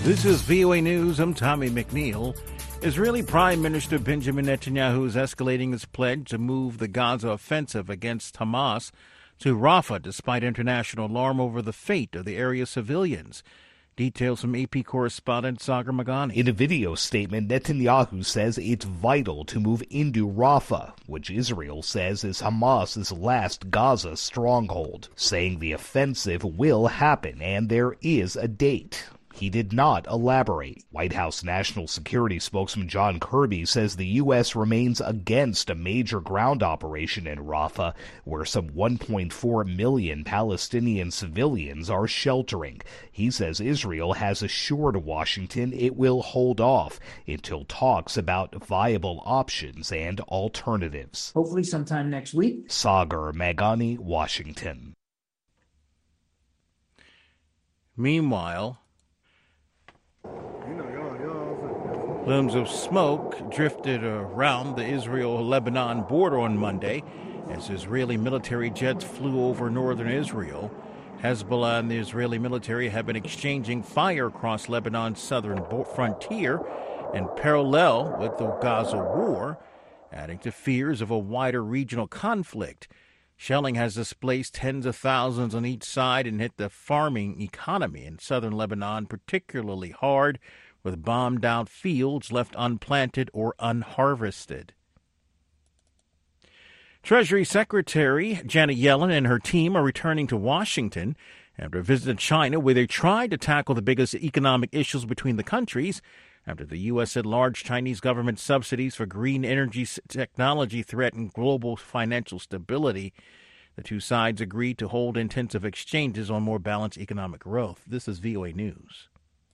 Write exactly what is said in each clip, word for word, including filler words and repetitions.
This is V O A News. I'm Tommy McNeil. Israeli Prime Minister Benjamin Netanyahu is escalating his pledge to move the Gaza offensive against Hamas to Rafah, despite international alarm over the fate of the area's civilians. Details from A P correspondent Sagar Magani. In a video statement, Netanyahu says it's vital to move into Rafah, which Israel says is Hamas's last Gaza stronghold, saying the offensive will happen and there is a date. He did not elaborate. White House National Security spokesman John Kirby says the U S remains against a major ground operation in Rafah, where some one point four million Palestinian civilians are sheltering. He says Israel has assured Washington it will hold off until talks about viable options and alternatives. Hopefully sometime next week. Sagar Magani, Washington. Meanwhile, plumes of smoke drifted around the Israel-Lebanon border on Monday as Israeli military jets flew over northern Israel. Hezbollah and the Israeli military have been exchanging fire across Lebanon's southern frontier in parallel with the Gaza war, adding to fears of a wider regional conflict. Shelling has displaced tens of thousands on each side and hit the farming economy in southern Lebanon particularly hard, with bombed-out fields left unplanted or unharvested. Treasury Secretary Janet Yellen and her team are returning to Washington after visiting China, where they tried to tackle the biggest economic issues between the countries after the U S said large Chinese government subsidies for green energy technology threaten global financial stability. The two sides agreed to hold intensive exchanges on more balanced economic growth. This is V O A News.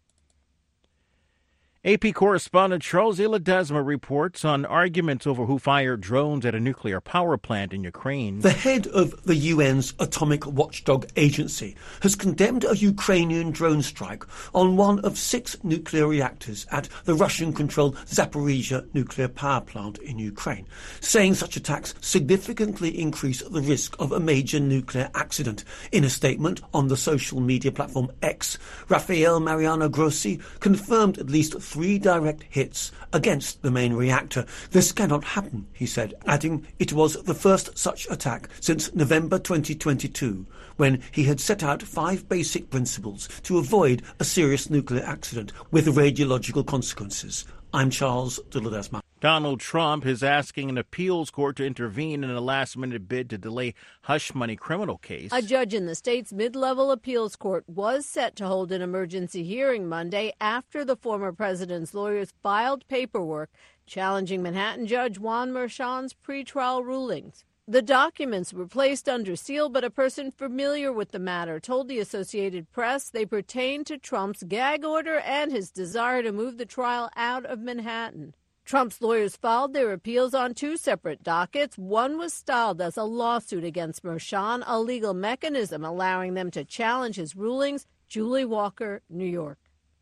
A P correspondent Charles Ledesma reports on arguments over who fired drones at a nuclear power plant in Ukraine. The head of the U N's atomic watchdog agency has condemned a Ukrainian drone strike on one of six nuclear reactors at the Russian-controlled Zaporizhzhia nuclear power plant in Ukraine, saying such attacks significantly increase the risk of a major nuclear accident. In a statement on the social media platform X, Rafael Mariano Grossi confirmed at least three direct hits against the main reactor. This cannot happen, he said, adding it was the first such attack since November twenty twenty-two, when he had set out five basic principles to avoid a serious nuclear accident with radiological consequences. I'm Charles de Ledesma. Donald Trump is asking an appeals court to intervene in a last-minute bid to delay hush money criminal case. A judge in the state's mid-level appeals court was set to hold an emergency hearing Monday after the former president's lawyers filed paperwork challenging Manhattan Judge Juan Merchan's pretrial rulings. The documents were placed under seal, but a person familiar with the matter told the Associated Press they pertain to Trump's gag order and his desire to move the trial out of Manhattan. Trump's lawyers filed their appeals on two separate dockets. One was styled as a lawsuit against Merchan, a legal mechanism allowing them to challenge his rulings. Julie Walker, New York.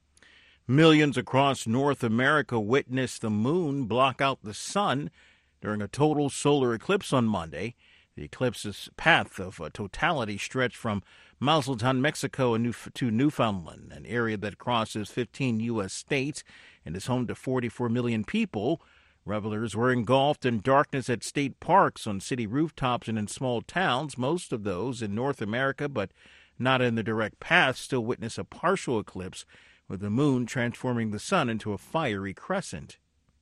Millions across North America witnessed the moon block out the sun during a total solar eclipse on Monday. The eclipse's path of totality stretched from Mazatlan, Mexico, and to Newfoundland, an area that crosses fifteen U S states and is home to forty-four million people. Revelers were engulfed in darkness at state parks, on city rooftops, and in small towns. Most of those in North America, but not in the direct path, still witness a partial eclipse, with the moon transforming the sun into a fiery crescent.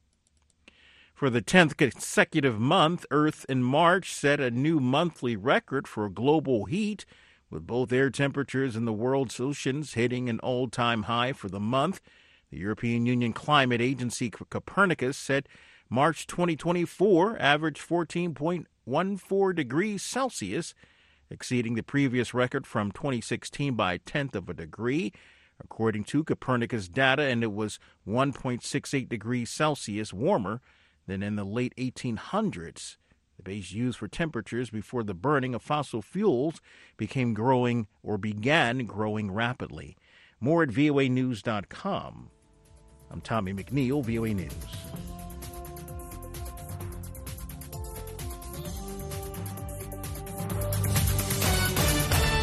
For the tenth consecutive month, Earth in March set a new monthly record for global heat, with both air temperatures in the world's oceans hitting an all-time high for the month. The European Union Climate Agency Copernicus said March twenty twenty-four averaged fourteen point one four degrees Celsius, exceeding the previous record from twenty sixteen by a tenth of a degree. According to Copernicus data, and it was one point six eight degrees Celsius warmer than in the late eighteen hundreds. The base used for temperatures before the burning of fossil fuels became growing or began growing rapidly. More at V O A news dot com. I'm Tommy McNeil, V O A News.